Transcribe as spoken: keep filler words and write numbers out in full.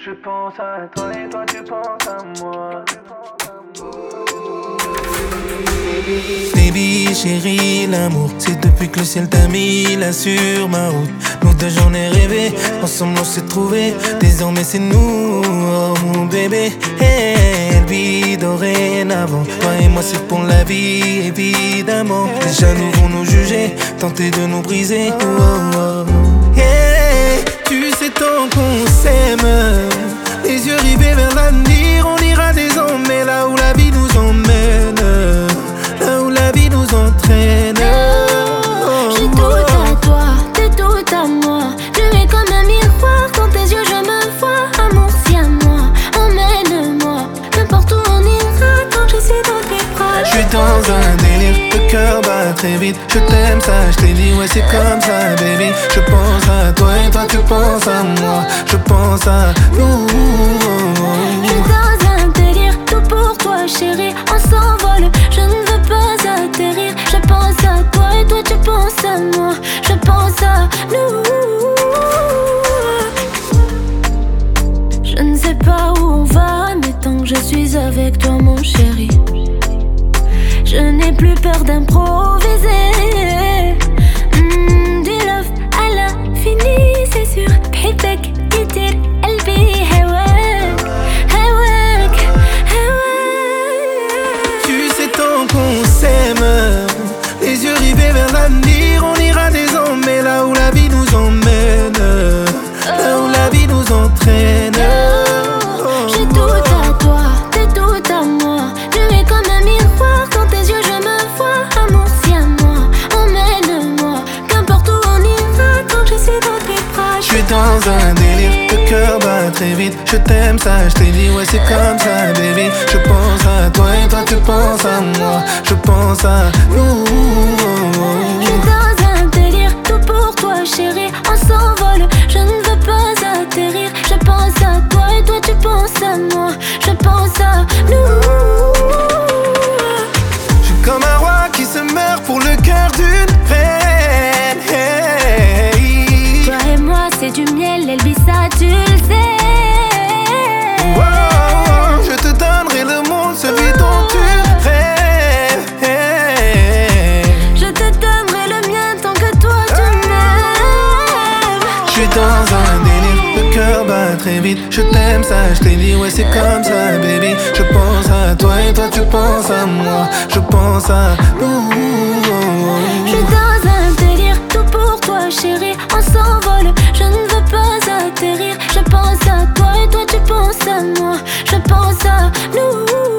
Je pense à toi et toi tu penses à moi. Baby, chérie, l'amour, c'est depuis que le ciel t'a mis là sur ma route. Nous deux j'en ai rêvé, ensemble on s'est trouvé. Désormais c'est nous, oh mon bébé. Hey, vie dorénavant, toi et moi c'est pour la vie, évidemment. Déjà nous vont nous juger, tenter de nous briser. Oh, oh, oh. Yeah, tu sais tant qu'on s'aime, les yeux rivés vers l'avenir. On ira désormais là où la vie nous emmène, là où la vie nous entraîne. Oh, j'ai tout à toi, t'es tout à moi. Tu es comme un miroir, dans tes yeux je me vois. Amour, si à moi, emmène-moi. N'importe où on ira quand je suis dans tes bras. Je suis dans un délire, le cœur bat très vite. Je t'aime ça, je t'ai dit ouais c'est comme ça baby. Je pense à toi et toi tu penses à moi. Je pense à nous. Je suis dans un délire, tout pour toi chérie. On s'envole, je ne veux pas atterrir. Je pense à toi et toi tu penses à moi. Je pense à nous. Je ne sais pas où on va, mais tant que je suis avec toi mon chéri, je n'ai plus peur d'improviser. mm, Du love à l'infini, c'est sûr. بحبك كتير قلبي هواك هواك هواك. Tu sais tant qu'on s'aime, les yeux rivés vers l'avenir. On ira désormais là où la vie nous emmène, là où la vie nous entraîne. Oh, j'ai tout à toi, t'es tout à moi. Tu es comme un miroir, dans tes yeux je me vois. Amour, si à moi, emmène-moi. Qu'importe où on ira quand je suis dans tes bras. Je suis dans un délire, le cœur bat très vite. Je t'aime ça, je t'ai dit ouais c'est comme ça baby. Je pense à toi et toi tu penses à moi. Je pense à nous. Je suis dans un délire, tout pour toi chérie. On s'envole, je ne veux pas atterrir. Je pense à toi et toi tu penses à moi. Je pense à nous. Je suis comme un roi qui se meurt pour le cœur d'une reine. Hey. Toi et moi c'est du miel, Elvisa tu le sais. Oh, oh, je te donnerai le monde, celui dont tu rêves. Je te donnerai le mien tant que toi tu m'aimes. Je suis dans un délire, le cœur bat très vite. Je t'aime ça, je t'ai dit ouais c'est comme ça baby. Je pense à toi et toi tu penses à moi. Je pense à nous. Je suis dans un délire, tout pour toi chérie. On s'envole, je ne veux pas atterrir. Je pense à toi et toi tu penses à moi. Je pense à nous.